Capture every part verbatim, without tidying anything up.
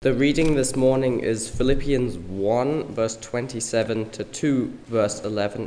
The reading this morning is Philippians one, verse twenty-seven to two, verse eleven.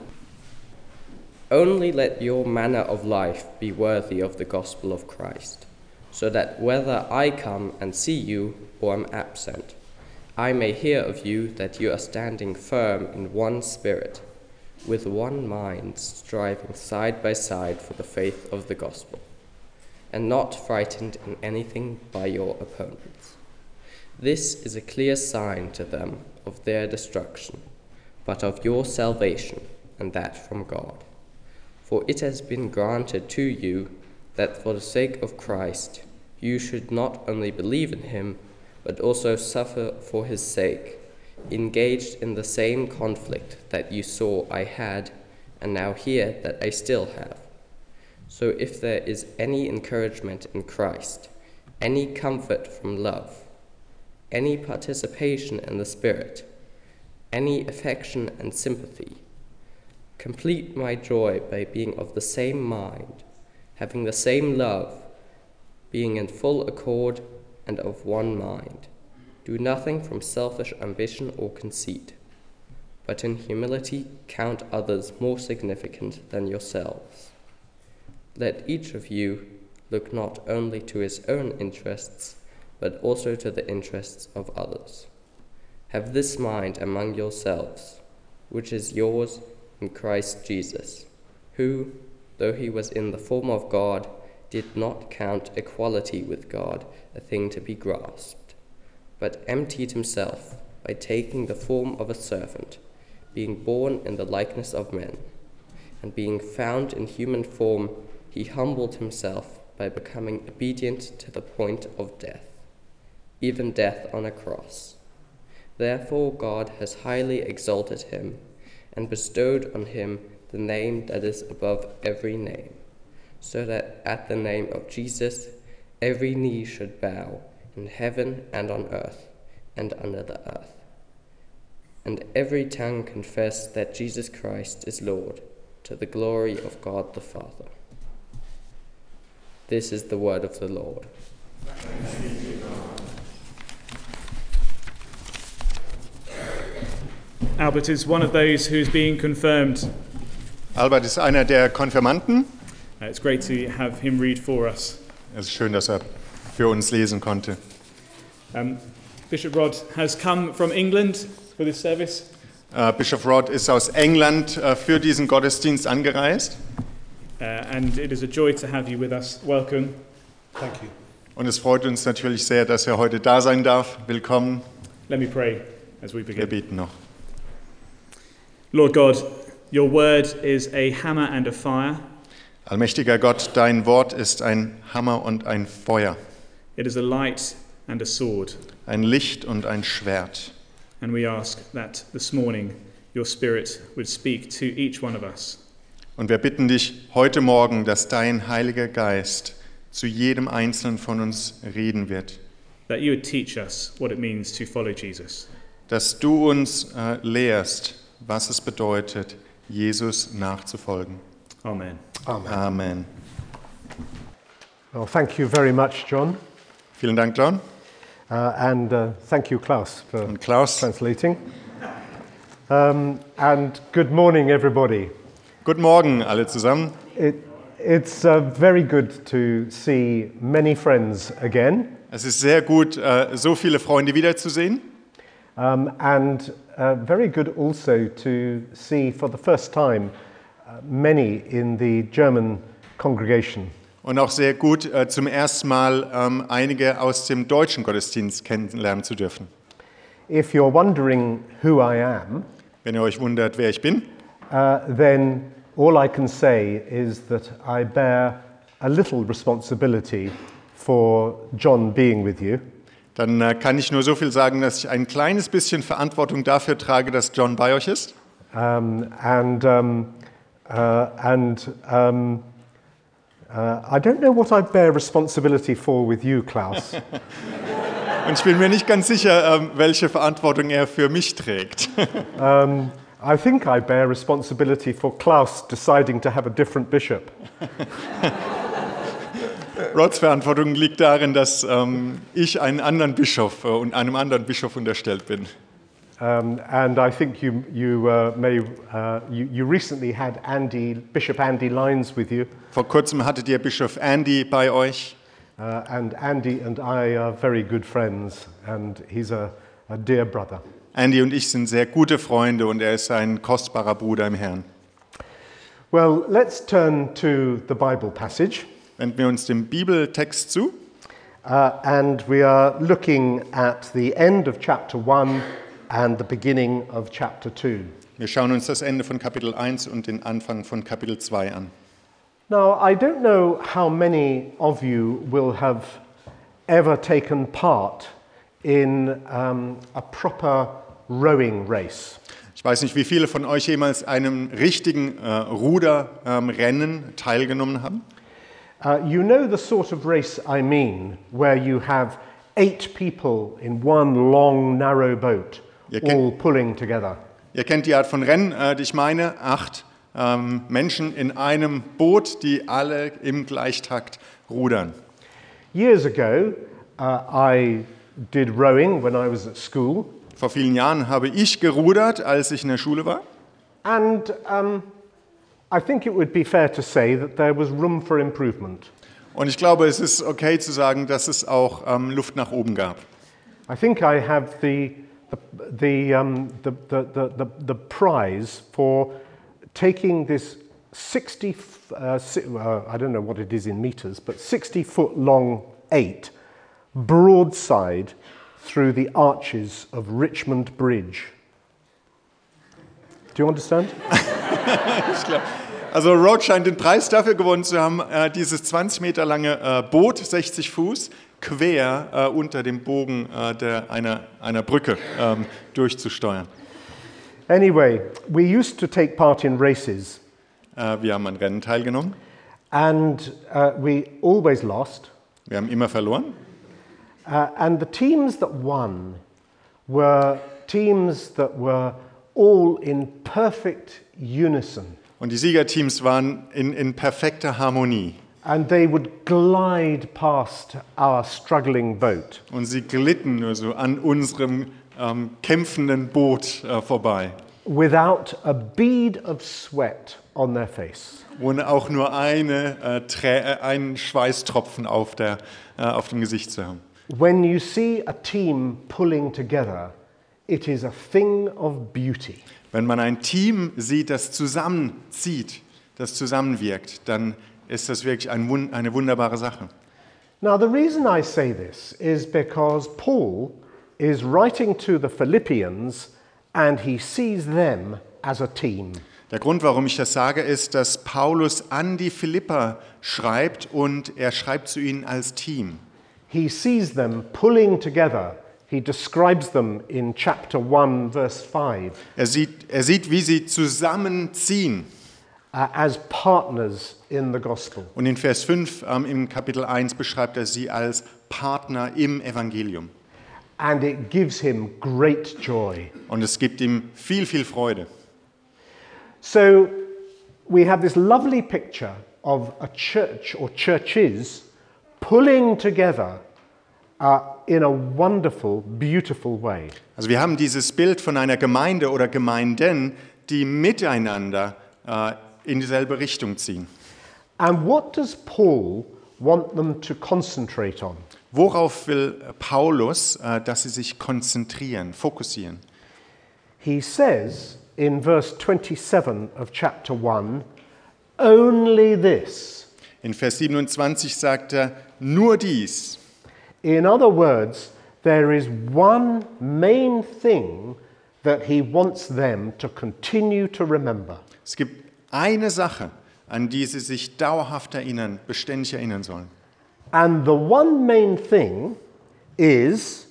Only let your manner of life be worthy of the gospel of Christ, so that whether I come and see you or am absent, I may hear of you that you are standing firm in one spirit, with one mind, striving side by side for the faith of the gospel, and not frightened in anything by your opponents. This is a clear sign to them of their destruction, but of your salvation, and that from God. For it has been granted to you that for the sake of Christ you should not only believe in him, but also suffer for his sake, engaged in the same conflict that you saw I had, and now hear that I still have. So if there is any encouragement in Christ, any comfort from love, any participation in the Spirit, any affection and sympathy, complete my joy by being of the same mind, having the same love, being in full accord and of one mind. Do nothing from selfish ambition or conceit, but in humility count others more significant than yourselves. Let each of you look not only to his own interests, but also to the interests of others. Have this mind among yourselves, which is yours in Christ Jesus, who, though he was in the form of God, did not count equality with God a thing to be grasped, but emptied himself by taking the form of a servant, being born in the likeness of men, and being found in human form, he humbled himself by becoming obedient to the point of death, even death on a cross. Therefore God has highly exalted him and bestowed on him the name that is above every name, so that at the name of Jesus every knee should bow in heaven and on earth and under the earth, and every tongue confess that Jesus Christ is Lord, to the glory of God the Father. This is the word of the Lord. Albert is one of those who's being confirmed. Albert ist einer der Konfirmanden. Uh, it's great to have him read for us. Es ist schön, dass er für uns lesen konnte. Um, Bishop Rod has come from England for this service. Uh, Bischof Rod ist aus England uh, für diesen Gottesdienst angereist. Uh, and it is a joy to have you with us. Welcome. Thank you. Und es freut uns natürlich sehr, dass er heute da sein darf. Willkommen. Let me pray as we Wir begin. beten noch. Lord God, your word is a hammer and a fire. Allmächtiger Gott, dein Wort ist ein Hammer und ein Feuer, It is a light and a sword. ein Licht und ein Schwert. And we ask that this morning your Spirit would speak to each one of us. Und wir bitten dich heute Morgen, dass dein Heiliger Geist zu jedem Einzelnen von uns reden wird. That you would teach us what it means to follow Jesus. Dass du uns äh, lehrst, was es bedeutet, Jesus nachzufolgen. Amen. Amen. Amen. Well, thank you very much, John. Vielen Dank, John. Uh, and uh, thank you, Klaus, for Und Klaus. translating. Um, and good morning, everybody. Guten Morgen, alle zusammen. It, it's uh, very good to see many friends again. Es ist sehr gut, äh, so viele Freunde wiederzusehen. Um, and uh, very good also to see for the first time uh, many in the German congregation. Und auch sehr gut, äh, zum ersten Mal ähm, einige aus dem deutschen Gottesdienst kennenlernen zu dürfen. If you're wondering who I am, Wenn ihr euch wundert, wer ich bin, uh, then all I can say is that I bear a little responsibility for John being with you. dann äh, kann ich nur so viel sagen, dass ich ein kleines bisschen Verantwortung dafür trage, dass John bei euch ist. Um, and um, uh, and um, uh, I don't know what I bear responsibility for with you, Klaus. Und ich bin mir nicht ganz sicher, ähm, welche Verantwortung er für mich trägt. um, I think I bear responsibility for Klaus deciding to have a different bishop. Rods Verantwortung liegt darin, dass ähm, ich einen anderen Bischof äh, und einem anderen Bischof unterstellt bin. Um, and I think you, you uh, may, uh, you, you recently had Andy, Bishop Andy Lines with you, Vor kurzem hattet ihr Bischof Andy bei euch. uh, and Andy and I are very good friends, and he's a, a dear brother. Andy und ich sind sehr gute Freunde und er ist ein kostbarer Bruder im Herrn. Well, let's turn to the Bible passage, Wenden wir uns dem Bibeltext zu. uh, and we are looking at the end of chapter one and the beginning of chapter two. Wir schauen uns das Ende von Kapitel eins und den Anfang von Kapitel zwei an. Now, I don't know how many of you will have ever taken part in um, a proper rowing race. Ich weiß nicht, wie viele von euch jemals einem richtigen äh, Ruderrennen ähm, teilgenommen haben. Uh, you know the sort of race I mean, where you have eight people in one long, narrow boat, Ihr kennt- all pulling together. Ihr kennt die Art von Rennen, äh, die ich meine. Acht ähm, Menschen in einem Boot, die alle im Gleichtakt rudern. Years ago, uh, I did rowing when I was at school, Vor vielen Jahren habe ich gerudert, als ich in der Schule war. and um, I think it would be fair to say that there was room for improvement. Und ich glaube, es ist okay zu sagen, dass es auch ähm, Luft nach oben gab. I think I have the, the, the, um, the, the, the, the, the prize for taking this sixty, f- uh, si- uh, I don't know what it is in meters, but sixty foot long eight broadside through the arches of Richmond Bridge. Do you understand? Also Rod scheint den Preis dafür gewonnen zu haben, äh, dieses zwanzig Meter lange äh, Boot, sechzig Fuß, quer äh, unter dem Bogen äh, der, einer, einer Brücke ähm, durchzusteuern. Anyway, we used to take part in races, Äh, wir haben an Rennen teilgenommen. and uh, we always lost. Wir haben immer verloren. Uh, and the teams that won were teams that were all in perfect unison. Und die Siegerteams waren in, in perfekter Harmonie. And they would glide past our struggling boat. Und sie glitten nur so an unserem ähm, kämpfenden Boot äh, vorbei. Without a bead of sweat on their face. Ohne auch nur eine, äh, Trä äh, einen Schweißtropfen auf, der, äh, auf dem Gesicht zu haben. When you see a team pulling together, it is a thing of beauty. Wenn man ein Team sieht, das zusammenzieht, das zusammenwirkt, dann ist das wirklich ein, Wun- eine wunderbare Sache. Now, the reason I say this is because Paul is writing to the Philippians and he sees them as a team. Der Grund, warum ich das sage, ist, dass Paulus an die Philipper schreibt und er schreibt zu ihnen als Team. He sees them pulling together. He describes them in chapter one, verse five, Er sieht, er sieht, wie sie zusammenziehen. uh, as partners in the gospel. Und in Vers fünf ähm, im Kapitel eins beschreibt er sie als Partner im Evangelium. And it gives him great joy. Und es gibt ihm viel, viel Freude. So we have this lovely picture of a church or churches pulling together uh, in a wonderful, beautiful way. Also wir haben dieses Bild von einer Gemeinde oder Gemeinden, die miteinander äh, in dieselbe Richtung ziehen. And what does Paul want them to concentrate on? Worauf will Paulus, äh, dass sie sich konzentrieren, fokussieren? He says in verse twenty-seven of chapter one, only this. In Vers siebenundzwanzig sagt er, nur dies. In other words, there is one main thing that he wants them to continue to remember. Es gibt eine Sache, an die sie sich dauerhaft erinnern, beständig erinnern sollen. And the one main thing is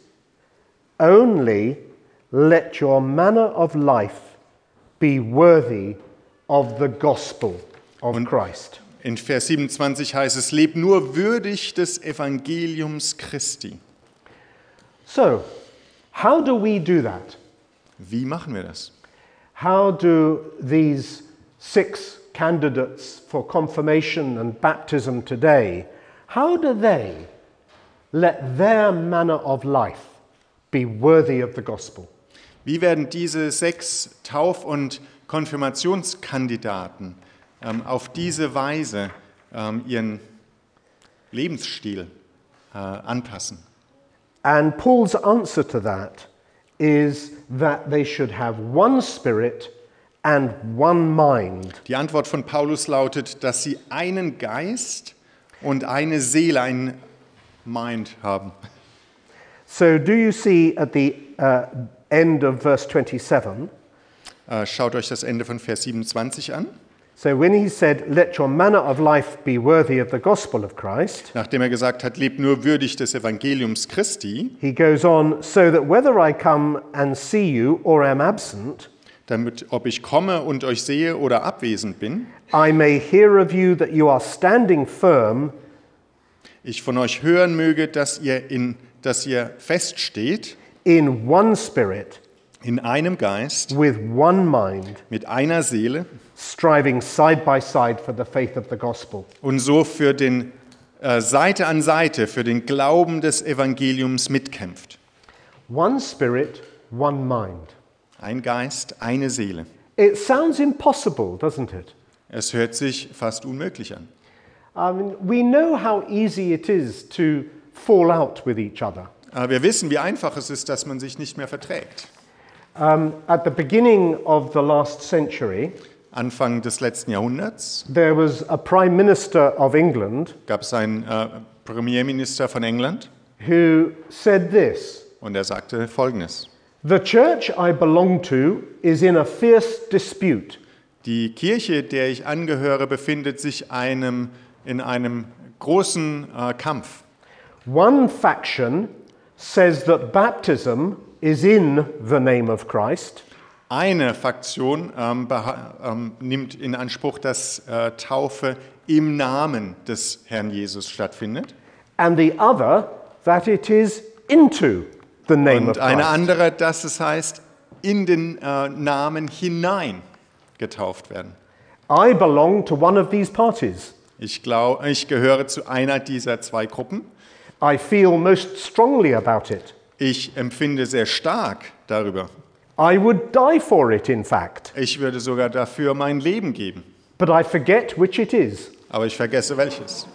only let your manner of life be worthy of the gospel of Und- Christ. In Vers siebenundzwanzig heißt es, lebt nur würdig des Evangeliums Christi. So, how do we do that? Wie machen wir das? How do these six candidates for confirmation and baptism today, how do they let their manner of life be worthy of the gospel? Wie werden diese sechs Tauf- und Konfirmationskandidaten ähm, auf diese Weise ähm, ihren Lebensstil äh, anpassen? And Paul's answer to that is that they should have one spirit and one mind. Die Antwort von Paulus lautet, dass sie einen Geist und eine Seele, ein Mind haben. So do you see at the uh, end of verse twenty-seven, Äh, schaut euch das Ende von Vers siebenundzwanzig an. so when he said, let your manner of life be worthy of the gospel of Christ, Nachdem er gesagt hat, lebt nur würdig des Evangeliums Christi, he goes on, so that whether I come and see you or am absent, damit ob ich komme und euch sehe oder abwesend bin, I may hear of you that you are standing firm ich von euch hören möge, dass ihr, in, dass ihr feststeht in one spirit, in einem Geist, with one mind, mit einer Seele striving side by side for the faith of the gospel. und so für den äh, Seite an Seite für den Glauben des Evangeliums mitkämpft. One spirit, one mind. Ein Geist, eine Seele. It sounds impossible, doesn't it? Es hört sich fast unmöglich an. I mean, we know how easy it is to fall out with each other. Aber wir wissen, wie einfach es ist, dass man sich nicht mehr verträgt. Um, at the beginning of the last century, Anfang des letzten Jahrhunderts there was a Prime Minister of England gab es einen äh, Premierminister von England who said this: und er sagte Folgendes. the church I belong to is in a fierce dispute. Die Kirche, der ich angehöre, befindet sich einem, in einem großen äh, Kampf. One faction says that baptism is in the name of Christ, Eine Faktion ähm, beha- ähm, nimmt in Anspruch, dass äh, Taufe im Namen des Herrn Jesus stattfindet. and the other that it is into the name of Und eine Christ. andere, dass es heißt, in den äh, Namen hinein getauft werden. I belong to one of these parties. Ich glaube, ich gehöre zu einer dieser zwei Gruppen. I feel most strongly about it. Ich empfinde sehr stark darüber. I would die for it, in fact, Ich würde sogar dafür mein Leben geben. but I forget which it is. Aber ich vergesse welches.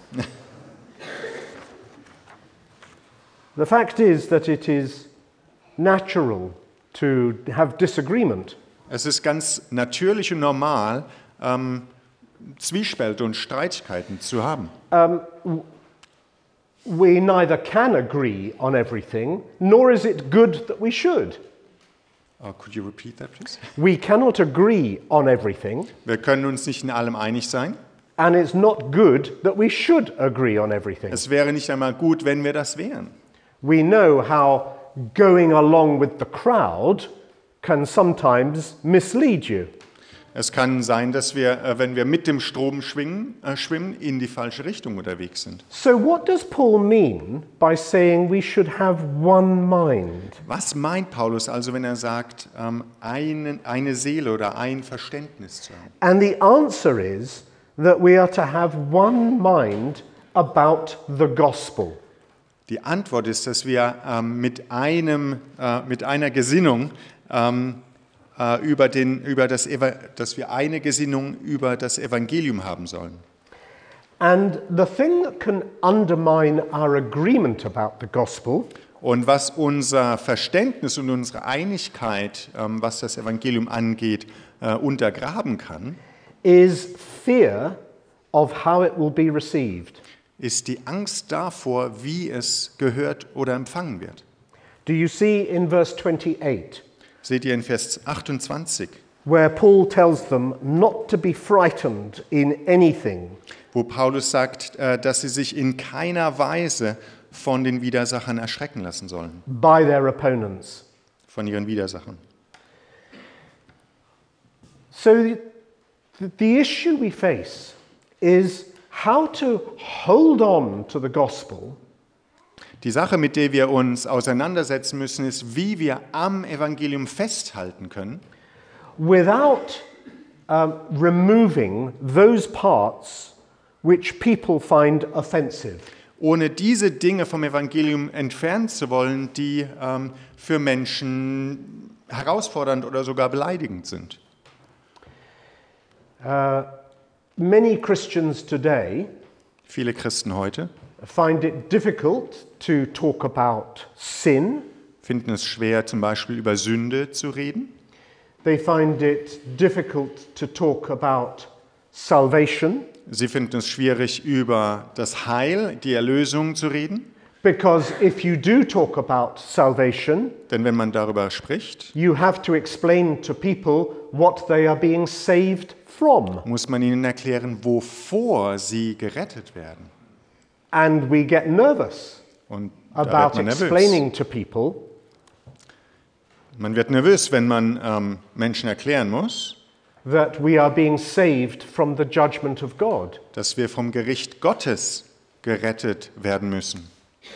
The fact is that it is natural to have disagreement. Es ist ganz natürlich und normal, ähm, Zwiespälte und Streitigkeiten zu haben. We neither can agree on everything, nor is it good that we should. Oh, could you repeat that, please? We cannot agree on everything, Wir können uns nicht in allem einig sein. and it's not good that we should agree on everything. Es wäre nicht einmal gut, wenn wir das wären. We know how going along with the crowd can sometimes mislead you. Es kann sein, dass wir, äh, wenn wir mit dem Strom schwingen, äh, schwimmen, in die falsche Richtung unterwegs sind. So, what does Paul mean by saying we should have one mind? Was meint Paulus also, wenn er sagt, ähm, eine, eine Seele oder ein Verständnis zu haben? And the answer is that we are to have one mind about the gospel. Die Antwort ist, dass wir ähm, mit, einem, äh, mit einer Gesinnung ähm, äh, über, den, über das, Eva- dass wir eine Gesinnung über das Evangelium haben sollen. And the thing that can undermine our agreement about the gospel Und was unser Verständnis und unsere Einigkeit, ähm, was das Evangelium angeht, äh, untergraben kann, is fear of how it will be received. ist die Angst davor, wie es gehört oder empfangen wird. Do you see in verse twenty-eight, Seht ihr in Vers achtundzwanzig, where Paul tells them not to be frightened in anything, wo Paulus sagt, äh, dass sie sich in keiner Weise von den Widersachern erschrecken lassen sollen, by their opponents. von ihren Widersachern. So the, the issue we face is how to hold on to the gospel Die Sache, mit der wir uns auseinandersetzen müssen, ist, wie wir am Evangelium festhalten können, without um, removing those parts which people find offensive. ohne diese Dinge vom Evangelium entfernen zu wollen, die ähm, für Menschen herausfordernd oder sogar beleidigend sind. Uh, many Christians today Viele Christen heute find it difficult to talk about sin. finden es schwer, zum Beispiel über Sünde zu reden. They find it difficult to talk about salvation Sie finden es schwierig, über das Heil, die Erlösung zu reden. because if you do talk about salvation, Denn wenn man darüber spricht, you have to explain to people what they are being saved from. muss man ihnen erklären, wovor sie gerettet werden. And we get nervous Und da wird about man nervös. explaining to people Man wird nervös, wenn man ähm, Menschen erklären muss, that we are being saved from the judgment of God. dass wir vom Gericht Gottes gerettet werden müssen.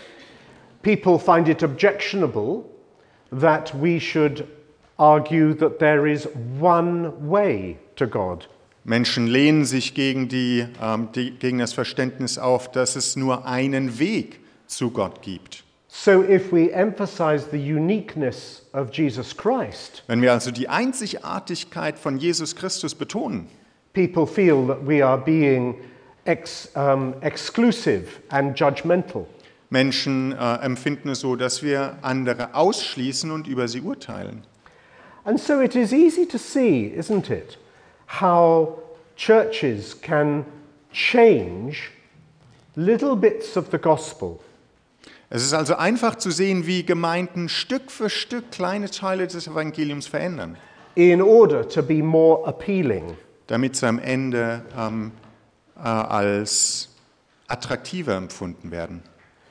People find it objectionable that we should argue that there is one way to God. Menschen lehnen sich gegen, die, ähm, die, gegen das Verständnis auf, dass es nur einen Weg zu Gott gibt. So if we emphasize the uniqueness of Jesus Christ, Wenn wir also die Einzigartigkeit von Jesus Christus betonen, people feel that we are being ex, um, exclusive and judgmental. Menschen äh, empfinden es so, dass wir andere ausschließen und über sie urteilen. And so it is easy to see, isn't it, how churches can change little bits of the gospel Es ist also einfach zu sehen, wie Gemeinden Stück für Stück kleine Teile des Evangeliums verändern, in order to be more appealing. damit sie am Ende ähm, äh, als attraktiver empfunden werden.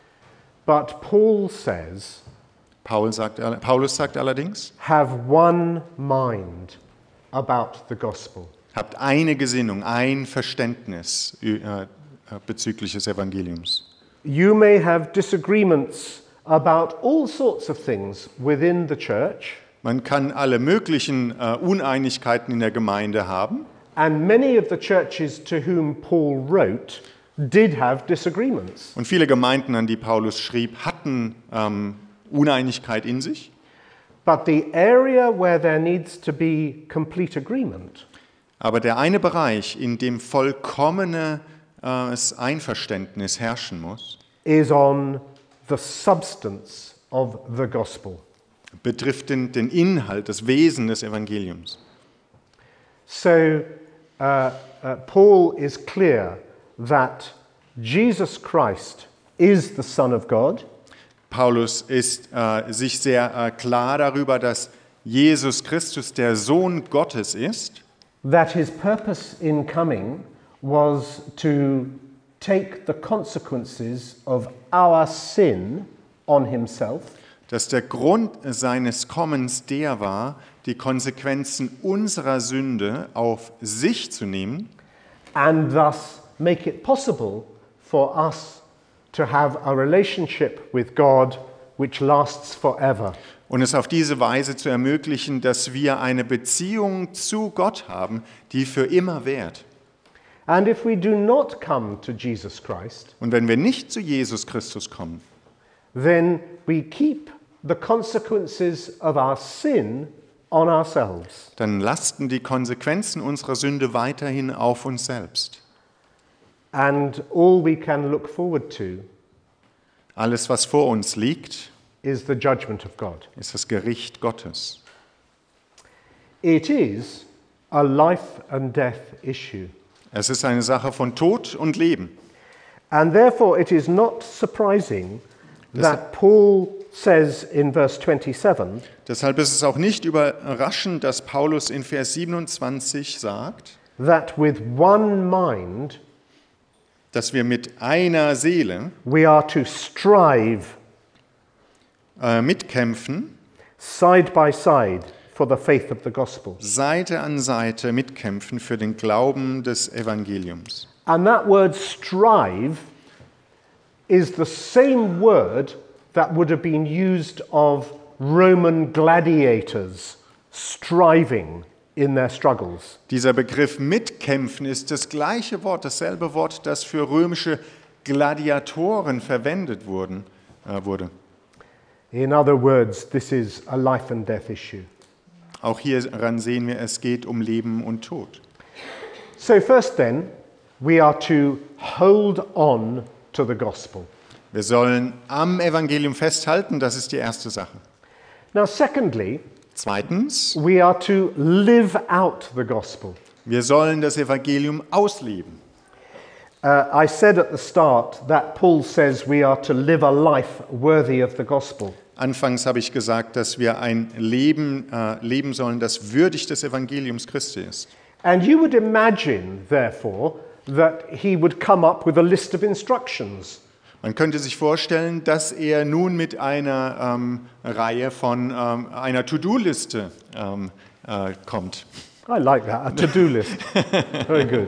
But Paul says, Paul sagt, Paulus sagt allerdings, have one mind about the gospel. habt eine Gesinnung, ein Verständnis äh, bezüglich des Evangeliums. You may have disagreements about all sorts of things within the church, Man kann alle möglichen äh, Uneinigkeiten in der Gemeinde haben. and many of the churches to whom Paul wrote did have disagreements. Und viele Gemeinden, an die Paulus schrieb, hatten ähm, Uneinigkeit in sich. But the area where there needs to be complete agreement Aber der eine Bereich, in dem vollkommenes äh, Einverständnis herrschen muss, is on the substance of the gospel. betrifft den, den Inhalt, das Wesen des Evangeliums. So uh, uh, Paul is clear that Jesus Christ is the Son of God, Paulus ist äh, sich sehr äh, klar darüber, dass Jesus Christus der Sohn Gottes ist, that his purpose in coming was to take the consequences of our sin on himself dass der Grund seines Kommens der war, die Konsequenzen unserer Sünde auf sich zu nehmen and thus make it possible for us to have a relationship with God which lasts forever. und es auf diese Weise zu ermöglichen, dass wir eine Beziehung zu Gott haben, die für immer währt. And if we do not come to Jesus Christ, Und wenn wir nicht zu Jesus Christus kommen, then we keep the consequences of our sin on ourselves. dann lasten die Konsequenzen unserer Sünde weiterhin auf uns selbst. And all we can look forward to Alles, was vor uns liegt, is the judgment of God. ist das Gericht Gottes. It is a life and death issue. Es ist eine Sache von Tod und Leben. And therefore it is not surprising that Paul says in verse twenty-seven, Deshalb ist es auch nicht überraschend, dass Paulus in Vers siebenundzwanzig sagt, that with one mind dass wir mit einer Seele we are to strive äh, mitkämpfen, side by side for the faith of the gospel. Seite an Seite mitkämpfen für den Glauben des Evangeliums. And that word strive is the same word that would have been used of Roman gladiators striving in their struggles. Dieser Begriff mitkämpfen ist das gleiche Wort, dasselbe Wort, das für römische Gladiatoren verwendet wurden, äh, wurde. In other words, this is a life and death issue. Auch hieran sehen wir, es geht um Leben und Tod. So first then, we are to hold on to the gospel. Wir sollen am Evangelium festhalten, das ist die erste Sache. Now secondly, Zweitens, we are to live out the gospel. wir sollen das Evangelium ausleben. Uh, I said at the start that Paul says we are to live a life worthy of the gospel. Anfangs habe ich gesagt, dass wir ein Leben äh, leben sollen, das würdig des Evangeliums Christi ist. And you would imagine, therefore, that he would come up with a list of instructions. Man könnte sich vorstellen, dass er nun mit einer ähm, Reihe von ähm, einer To-Do-Liste ähm, äh, kommt. I like that, a to-do list. Very good.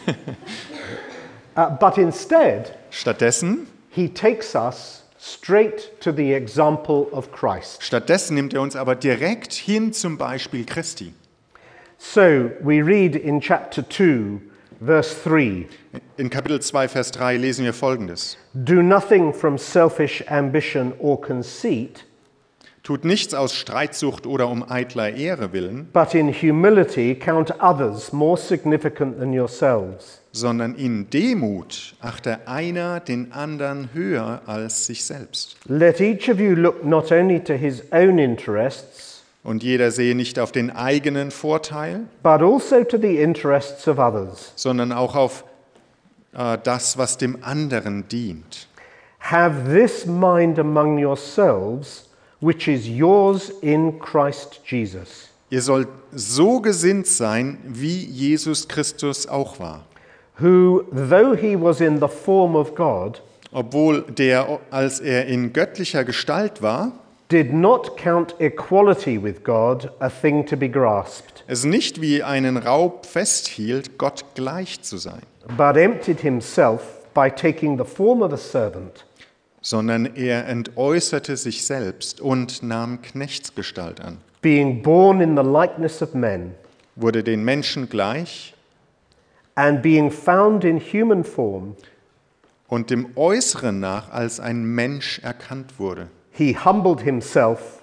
Uh, but instead, Stattdessen, he takes us straight to the example of Christ. stattdessen nimmt er uns aber direkt hin zum Beispiel Christi. So we read in chapter two, verse three, In Kapitel zwei, Vers drei lesen wir Folgendes. do nothing from selfish ambition or conceit, Tut nichts aus Streitsucht oder um eitler Ehre willen, but in humility count others more significant than yourselves. sondern in Demut achte einer den anderen höher als sich selbst. Let each of you look not only to his own interests, Und jeder sehe nicht auf den eigenen Vorteil, but also to the interests of others. sondern auch auf äh, das, was dem anderen dient. Have this mind among yourselves, which is yours in Christ Jesus, Ihr sollt so gesinnt sein, wie Jesus Christus auch war. who, though he was in the form of God, Obwohl der, als er in göttlicher Gestalt war, did not count equality with God a thing to be grasped, es nicht wie einen Raub festhielt, Gott gleich zu sein, but emptied himself by taking the form of a servant, sondern er entäußerte sich selbst und nahm Knechtsgestalt an, being born in the likeness of men, wurde den Menschen gleich and being found in human form, und dem Äußeren nach als ein Mensch erkannt wurde. he humbled himself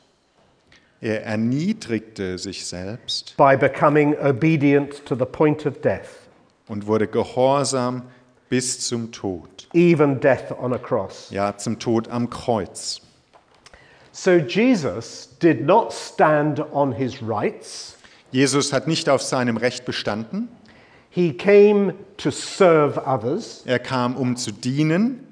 Er erniedrigte sich selbst by becoming obedient to the point of death, und wurde gehorsam bis zum Tod. even death on a cross. Ja, zum Tod am Kreuz. So Jesus did not stand on his rights. Jesus hat nicht auf seinem Recht bestanden. He came to serve others. Er kam, um zu dienen.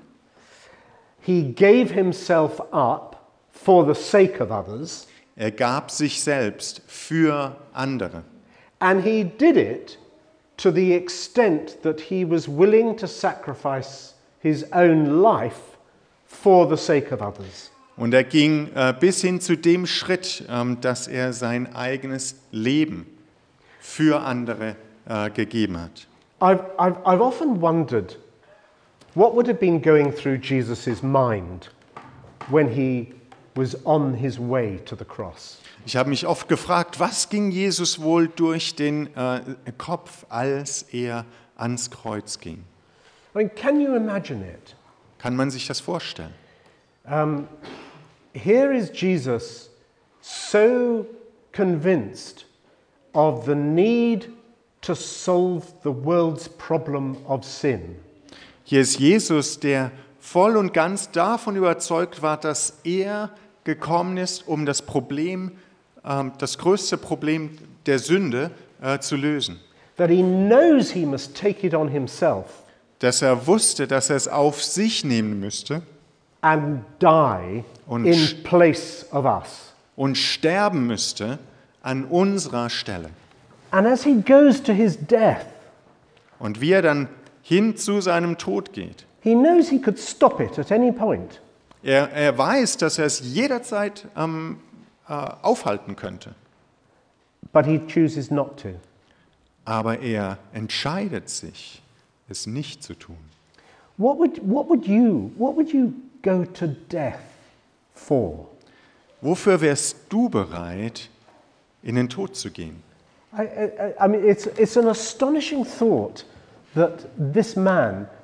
He gave himself up for the sake of others. Er gab sich selbst für andere. And he did it to the extent that he was willing to sacrifice his own life for the sake of others. Und er ging äh, bis hin zu dem Schritt, ähm, dass er sein eigenes Leben für andere äh, gegeben hat. I've, I've, I've often wondered what would have been going through Jesus' mind when he was on his way to the cross. Ich habe mich oft gefragt, was ging Jesus wohl durch den äh, Kopf, als er ans Kreuz ging? I mean, can you imagine it? Kann man sich das vorstellen? Um, here is Jesus so convinced of the need to solve the world's problem of sin. Hier ist Jesus, der voll und ganz davon überzeugt war, dass er gekommen ist, um das Problem, ähm, das größte Problem der Sünde äh, zu lösen. That he knows he must take it on himself Dass er wusste, dass er es auf sich nehmen müsste and die Und in sch- place of us. und sterben müsste an unserer Stelle. And as he goes to his death, Und wie er dann hin zu seinem Tod geht. he knows he could stop it at any point. Er, er weiß, dass er es jederzeit ähm, äh, aufhalten könnte. But he chooses not to. Aber er entscheidet sich, es nicht zu tun. What would, what would you, what would you go to death for? Wofür wärst du bereit, in den Tod zu gehen? I, I, I mean, it's, it's an astonishing thought that this man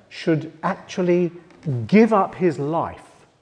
should actually give up his life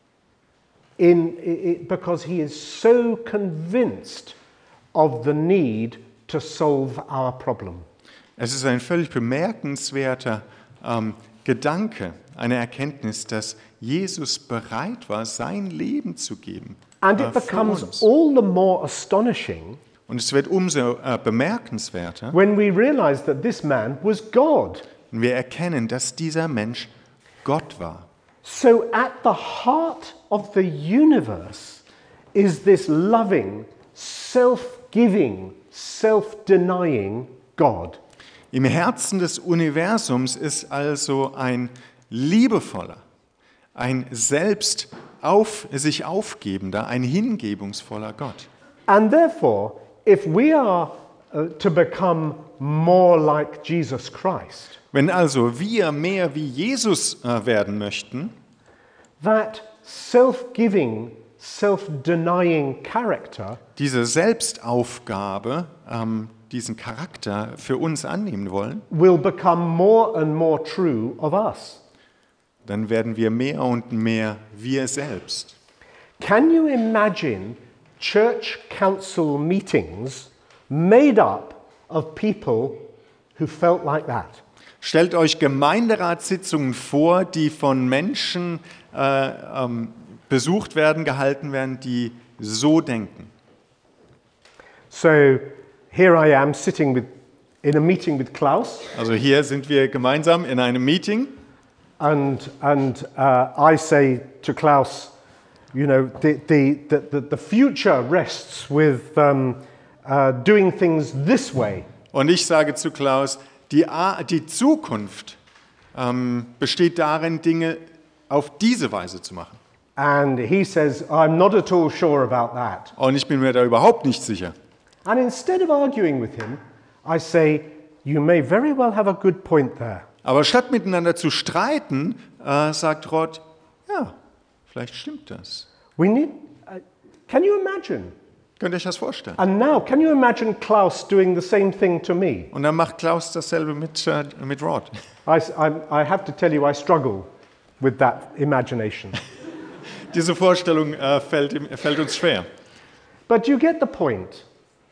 in, in, because he is so convinced of the need to solve our problem. Es ist ein völlig bemerkenswerter ähm, Gedanke, eine Erkenntnis, dass Jesus bereit war, sein Leben zu geben. And äh, it für becomes uns. all the more astonishing Und es wird umso äh, bemerkenswerter, when we realize that this man was God. wenn wir erkennen, dass dieser Mensch Gott war. So at the heart of the universe is this loving, self-giving, self-denying God. Im Herzen des Universums ist also ein liebevoller, ein selbst auf, sich aufgebender, ein hingebungsvoller Gott. And therefore, if we are uh, to become more like Jesus Christ, Wenn also wir mehr wie Jesus äh, werden möchten, that self-giving, self-denying character diese Selbstaufgabe, ähm, diesen Charakter für uns annehmen wollen, will become more and more true of us. dann werden wir mehr und mehr wir selbst. Can you imagine church council meetings made up of people who felt like that? Stellt euch Gemeinderatssitzungen vor, die von Menschen äh, ähm, besucht werden, gehalten werden, die so denken. So here I am sitting with, in a meeting with Klaus, Also hier sind wir gemeinsam in einem Meeting and, and uh, I say to Klaus, you know, the, the, the, the future rests with um, uh, doing things this way. und ich sage zu Klaus, die, A- die Zukunft ähm, besteht darin, Dinge auf diese Weise zu machen. And he says, I'm not at all sure about that. Und ich bin mir da überhaupt nicht sicher. And instead of arguing with him, I say, you may very well have a good point there. Aber statt miteinander zu streiten, äh, sagt Rod, ja, vielleicht stimmt das. We need, uh, can you imagine? Könnt ihr euch das vorstellen? And now, can you imagine Klaus doing the same thing to me? Und dann macht Klaus dasselbe mit, äh, mit Rod. I, I'm- I have to tell you, I struggle with that imagination. Diese Vorstellung äh, fällt, ihm- fällt uns schwer. But you get the point.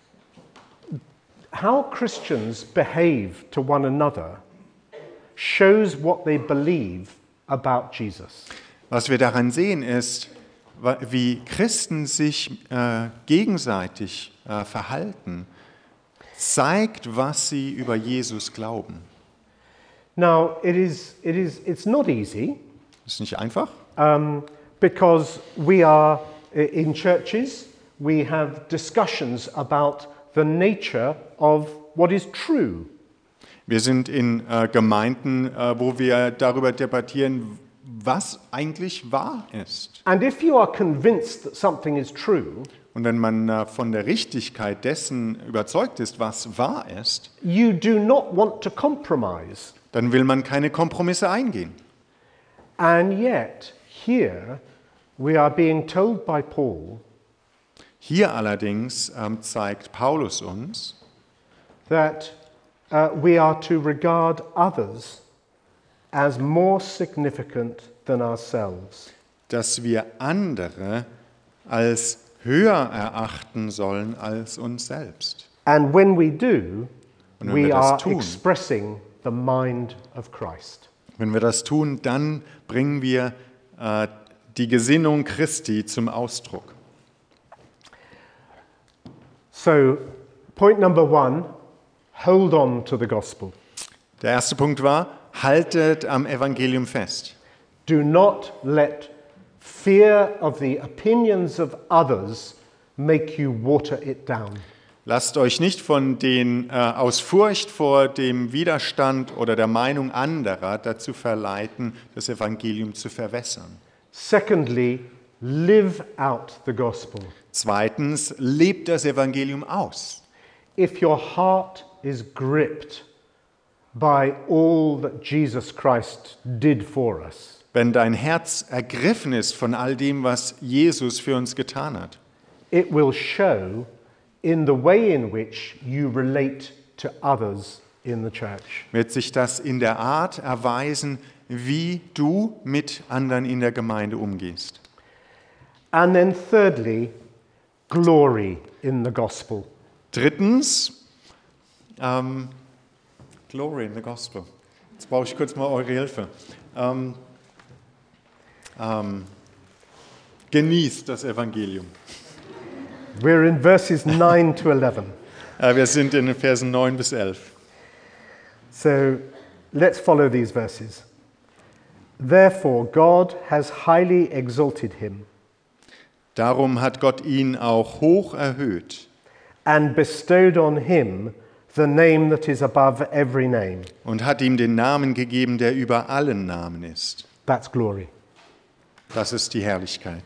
How Christians behave to one another shows what they believe about Jesus. Was wir daran sehen ist, wa- wie Christen sich äh, gegenseitig äh, verhalten, zeigt, was sie über Jesus glauben. Now, it is, it is, it's not easy. Ist nicht einfach, Um, because we are i- in churches, we have discussions about the nature of what is true. Wir sind in äh, Gemeinden, äh, wo wir darüber debattieren, was eigentlich wahr ist. And if you are convinced that something is true, Und wenn man äh, von der Richtigkeit dessen überzeugt ist, was wahr ist, you do not want to compromise. dann will man keine Kompromisse eingehen. And yet, here, we are being told by Paul Hier allerdings ähm, zeigt Paulus uns, that uh, we are to regard others as more significant than ourselves. dass wir andere als höher erachten sollen als uns selbst. And when we do, Und wenn we wir das are tun, expressing the mind of Christ. wenn wir das tun, dann bringen wir äh, die Gesinnung Christi zum Ausdruck. So, point number one, hold on to the gospel. Der erste Punkt war, haltet am Evangelium fest. Do not let fear of the opinions of others make you water it down. Lasst euch nicht von den äh, aus Furcht vor dem Widerstand oder der Meinung anderer dazu verleiten, das Evangelium zu verwässern. Secondly, live out the gospel. Zweitens, lebt das Evangelium aus. If your heart is gripped by all that Jesus Christ did for us, Wenn dein Herz ergriffen ist von all dem, was Jesus für uns getan hat, it will show in the way in which you relate to others in the church. wird sich das in der Art erweisen, wie du mit anderen in der Gemeinde umgehst. And then thirdly, glory in the gospel. Drittens, ähm, Glory in the Gospel. Jetzt brauche ich kurz mal eure Hilfe. Ähm, ähm, genießt das Evangelium. We're in verses nine to eleven. Äh, wir sind in den Versen neun bis elf. So let's follow these verses. Therefore, God has highly exalted him Darum hat Gott ihn auch hoch erhöht and bestowed on him the name that is above every name. und hat ihm den Namen gegeben, der über allen Namen ist. That's glory. Das ist die Herrlichkeit.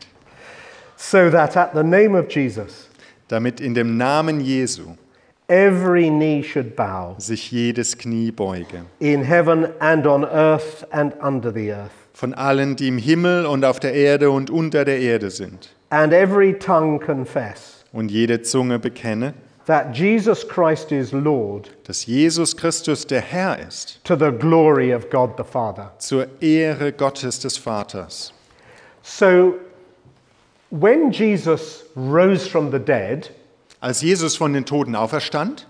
So that at the name of Jesus, Damit in dem Namen Jesu every knee should bow sich jedes Knie beuge. in heaven and on earth and under the earth, Von allen, die im Himmel und auf der Erde und unter der Erde sind. and every tongue confess Und jede Zunge bekenne, that Jesus Christ is Lord, dass Jesus Christus der Herr ist, to the glory of God the Father. zur Ehre Gottes des Vaters. So when Jesus rose from the dead, Als Jesus von den Toten auferstand,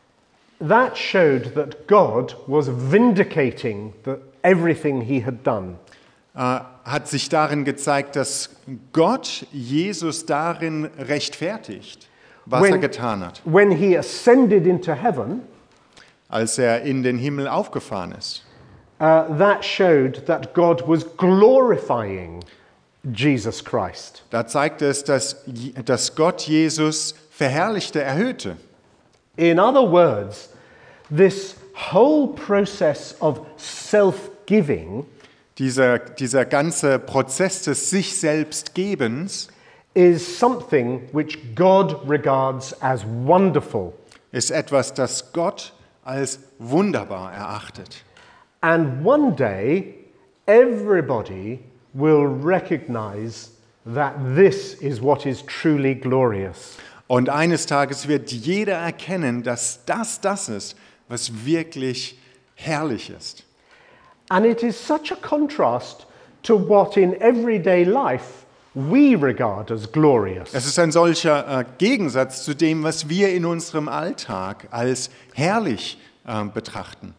that showed that God was vindicating the, everything he had done. äh, hat sich darin gezeigt, dass Gott Jesus darin rechtfertigt, was When- er getan hat, When he ascended into heaven, als er in den Himmel aufgefahren ist. uh, that showed that God was glorifying Jesus Christ. Da zeigt es, dass, dass Gott Jesus verherrlichte, erhöhte. In other words, this whole process of self-giving Dieser, dieser ganze Prozess des sich selbst Gebens is something which God regards as wonderful. ist etwas, das Gott als wunderbar erachtet. And one day, everybody will recognize that this is what is truly glorious. Und eines Tages wird jeder erkennen, dass das das ist, was wirklich herrlich ist. And it is such a contrast to what in everyday life we regard as glorious. Es ist ein solcher äh, Gegensatz zu dem, was wir in unserem Alltag als herrlich äh, betrachten.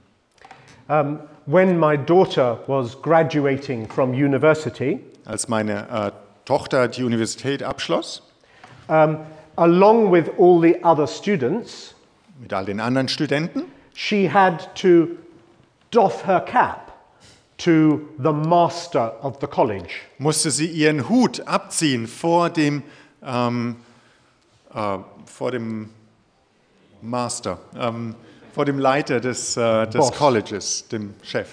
Um, when my daughter was graduating from university, Als meine äh, Tochter die Universität abschloss, um, along with all the other students, mit all den anderen Studenten, she had to doff her cap to the master of the college. musste sie ihren Hut abziehen vor dem, ähm, äh, vor dem Master, ähm, vor dem Leiter des, äh, des Boss. Colleges, dem Chef.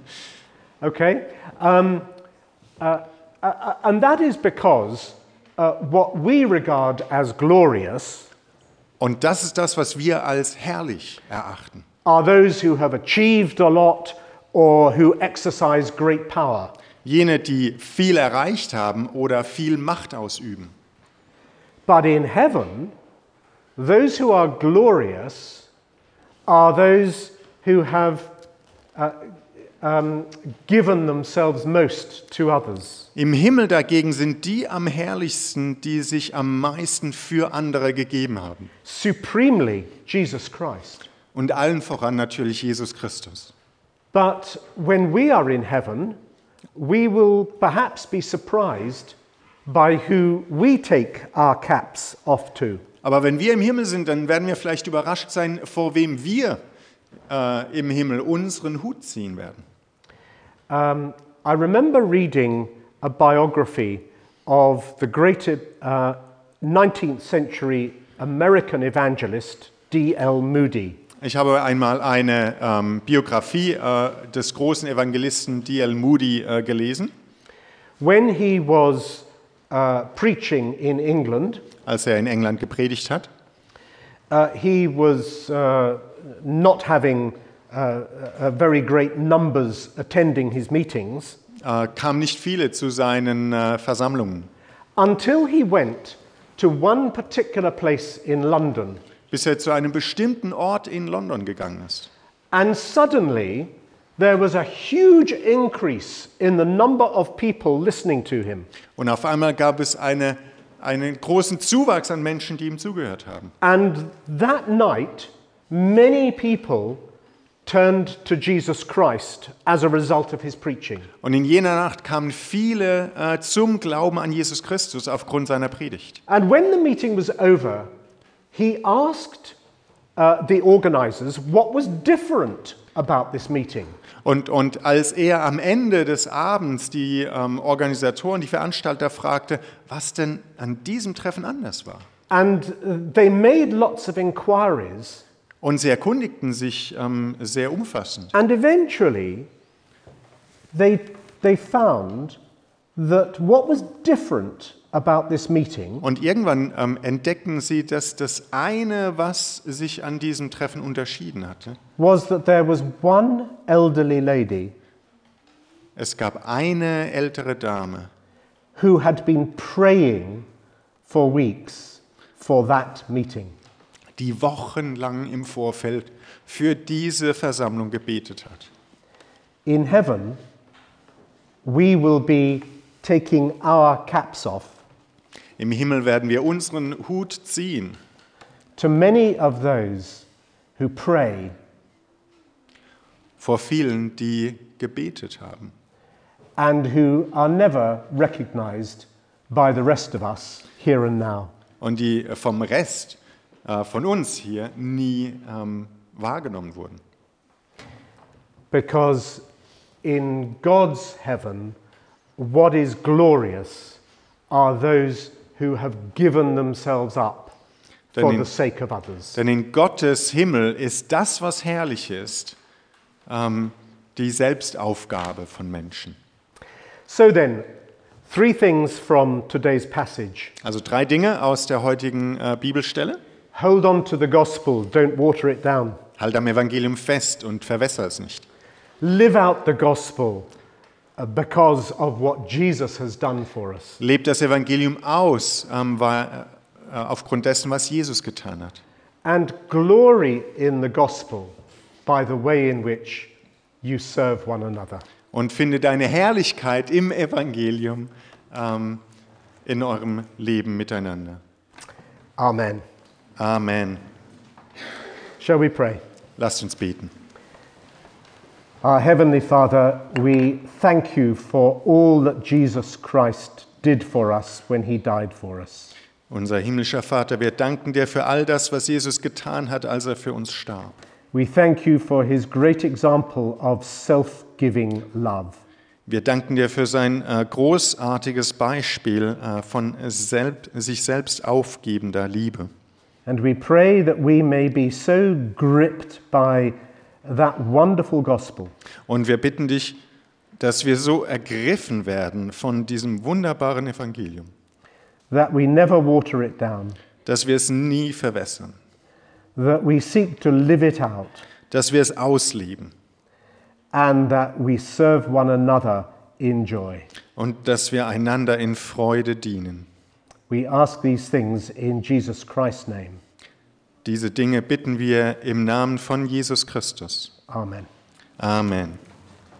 Okay? Um, uh, uh, and that is because uh, what we regard as glorious Und das ist das, was wir als herrlich erachten. are those who have achieved a lot or who exercise great power. Jene, die viel erreicht haben oder viel Macht ausüben. But in heaven, those who are glorious are those who have uh, um, given themselves most to others. Im Himmel dagegen sind die am herrlichsten, die sich am meisten für andere gegeben haben. Supremely, Jesus Christ. Und allen voran natürlich Jesus Christus. But when we are in heaven, we will perhaps be surprised by who we take our caps off to. Aber wenn wir im Himmel sind, dann werden wir vielleicht überrascht sein, vor wem wir äh, im Himmel unseren Hut ziehen werden. Um, I remember reading a biography of the great uh, nineteenth century American evangelist D L Moody. Ich habe einmal eine ähm, Biografie äh, des großen Evangelisten D L Moody äh, gelesen, When he was uh, preaching in England, als er in England gepredigt hat. uh, he was uh, not having uh, uh, very great numbers attending his meetings Äh, kamen nicht viele zu seinen äh, Versammlungen, until he went to one particular place in London. bis er zu einem bestimmten Ort in London gegangen ist. And suddenly, there was a huge increase in the number of people listening to him. Und auf einmal gab es eine, einen großen Zuwachs an Menschen, die ihm zugehört haben. And that night, many people turned to Jesus Christ as a result of his preaching. Und in jener Nacht kamen viele äh, zum Glauben an Jesus Christus aufgrund seiner Predigt. And when the meeting was over, he asked uh, the organizers what was different about this meeting. Und, und als er am Ende des Abends die ähm, Organisatoren, die Veranstalter fragte, was denn an diesem Treffen anders war. And uh, they made lots of inquiries. Und sie erkundigten sich ähm, sehr umfassend. And eventually, they, they found that what was different about this meeting Und irgendwann ähm, entdeckten sie, dass das eine, was sich an diesem Treffen unterschieden hatte, was that there was one elderly lady es gab eine ältere Dame, who had been praying for weeks for that meeting. die wochenlang im Vorfeld für diese Versammlung gebetet hat. In heaven, we will be taking our caps off Im Himmel werden wir unseren Hut ziehen to many of those who pray vor vielen, die gebetet haben and who are never recognized by the rest of us here and now. und die vom Rest äh, von uns hier nie ähm, wahrgenommen wurden. Because in God's heaven, what is glorious are those who have given themselves up for Denn in- the sake of others. Denn in Gottes Himmel ist das, was herrlich ist, ähm, die Selbstaufgabe von Menschen. So then, three things from today's passage. Also drei Dinge aus der heutigen äh, Bibelstelle. Hold on to the gospel, don't water it down. Halt am Evangelium fest und verwässer es nicht. Live out the gospel uh, because of what Jesus has done for us. Lebt das Evangelium aus, ähm, war, äh, aufgrund dessen, was Jesus getan hat. And glory in the gospel by the way in which you serve one another. Und finde deine Herrlichkeit im Evangelium ähm, in eurem Leben miteinander. Amen. Amen. Shall we pray? Lasst uns beten. Our Heavenly Father, we thank you for all that Jesus Christ did for us when he died for us. Unser himmlischer Vater, wir danken dir für all das, was Jesus getan hat, als er für uns starb. We thank you for his great example of self-giving love. Wir danken dir für sein äh, großartiges Beispiel äh, von selb, sich selbst aufgebender Liebe. And we pray that we may be so gripped by that wonderful gospel Und wir bitten dich, dass wir so ergriffen werden von diesem wunderbaren Evangelium, that we never water it down, dass wir es nie verwässern, that we seek to live it out, dass wir es ausleben and that we serve one another in joy. und dass wir einander in Freude dienen. We ask these things in Jesus Christ's name. Diese Dinge bitten wir im Namen von Jesus Christus. Amen. Amen.